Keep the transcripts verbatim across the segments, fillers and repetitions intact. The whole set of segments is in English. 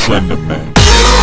Slender Man.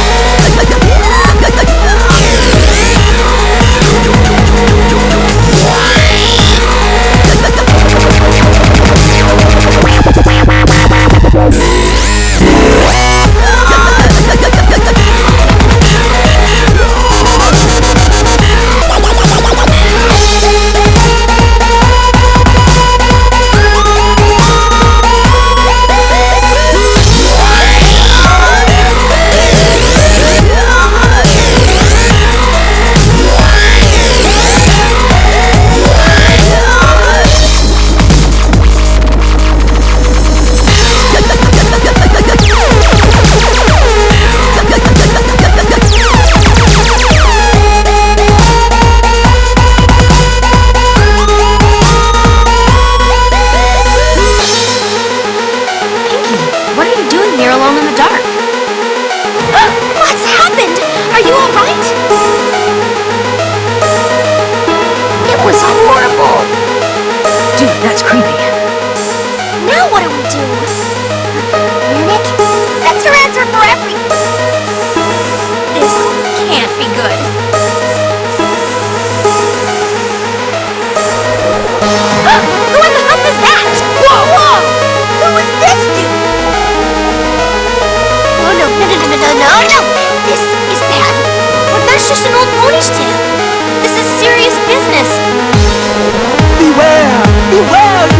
Here alone in the dark. What's happened? Are you all right? It was horrible. Dude, that's creepy. Now what do we do? Munich? That's your answer for everything. This can't be good. Who in the hell is that? Whoa, whoa! Who is this dude? Oh no, no, no, no, no, no, no! This is bad. What if there's just an old pony's tail? This is serious business. Beware! Beware!